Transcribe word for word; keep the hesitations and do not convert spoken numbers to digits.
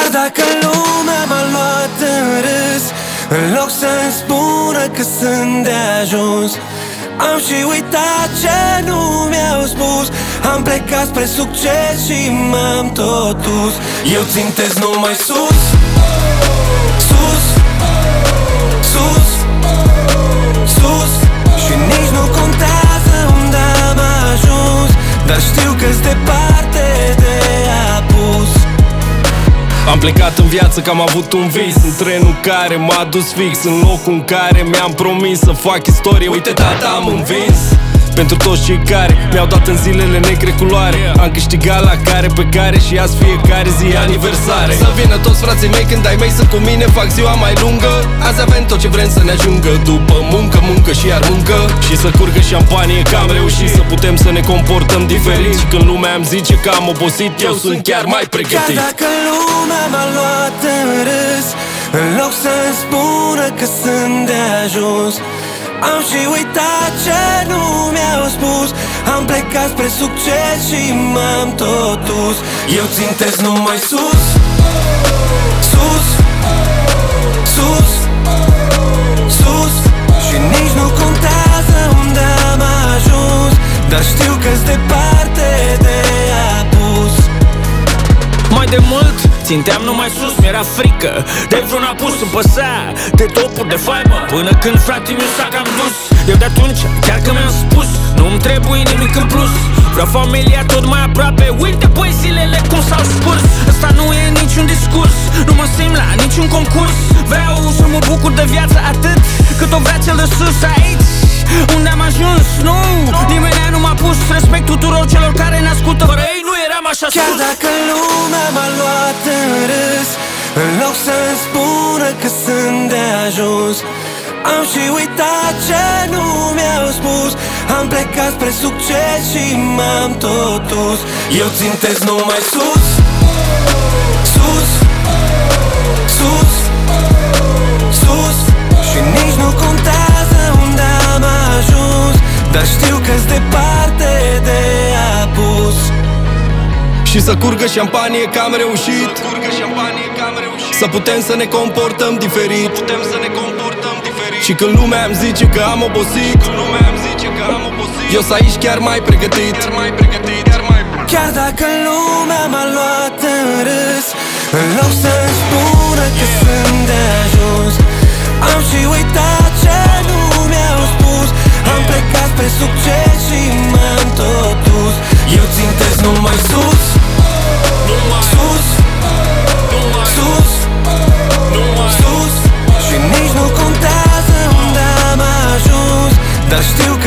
dacă lumea m-a luat în râs, în loc să-mi spună că sunt de ajuns, am și uitat ce nu mi-au spus. Am plecat spre succes și m-am tot dus. Eu țintesc numai sus, sus, sus, sus. Și nici nu contează unde am ajuns, dar știu că-s departe de apus. Am plecat în viață că am avut un vis, în trenul care m-a dus fix în locul în care mi-am promis să fac istorie. Uite, tata, am învins pentru toți cei care mi-au dat în zilele negre culoare. Am câștigat la care pe care și azi fiecare zi aniversare. Să vină toți frații mei când ai mei sunt cu mine, fac ziua mai lungă. Azi avem tot ce vrem să ne ajungă, după muncă, muncă și iar muncă. Și să curgă șampanie că am reușit să putem să ne comportăm diferit. Și când lumea îmi zice că am obosit, eu sunt chiar mai pregătit. Chiar dacă lumea m-a luat în râs, în loc să-mi spună că sunt de ajuns, am și uitat ce nu mi-au spus. Am plecat spre succes și m-am tot dus. Eu țintesc numai sus, sus, sus, sus. Și nici nu contează unde am ajuns, dar știu că-s departe de apus. Mai de mult ținteam numai sus, mi-era frică de vreun apus. Îmi păsa de topuri de faimă, până când fratele meu s-a cam dus. Eu de atunci chiar că mi-am spus, nu-mi trebuie nimic în plus, vreau familia tot mai aproape. Uite băi zilele cum s-au scurs. Ăsta nu e niciun discurs, nu mă simt la niciun concurs. Vreau să mă bucur de viață atât cât o vrea cel de sus. Aici unde am ajuns, nu, nimeni nu m-a pus. Respect tuturor celor care ne ascultă, fără ei nu eram așa sus. Chiar dacă lumea m-a luat în râs, în loc să-mi spună că sunt de ajuns, am și uitat ce nu mi-au spus. Am plecat spre succes și m-am tot dus. Eu țintesc numai sus, sus, sus, sus. Și nici nu contează unde am ajuns, dar știu că-s departe de apus. Și să curgă șampanie că am reușit, să putem să ne comportăm diferit. Și când lumea îmi zice că am obosit, eu sunt aici chiar mai pregătit. Chiar dacă lumea m-a luat în râs, în loc să-mi spună că sunt de ajuns, am și uitat ce nu mi-au spus. Am plecat spre succes și m-am tot dus. Eu țintesc numai sus, sus, sus, sus. Și nici nu contează unde am ajuns, dar știu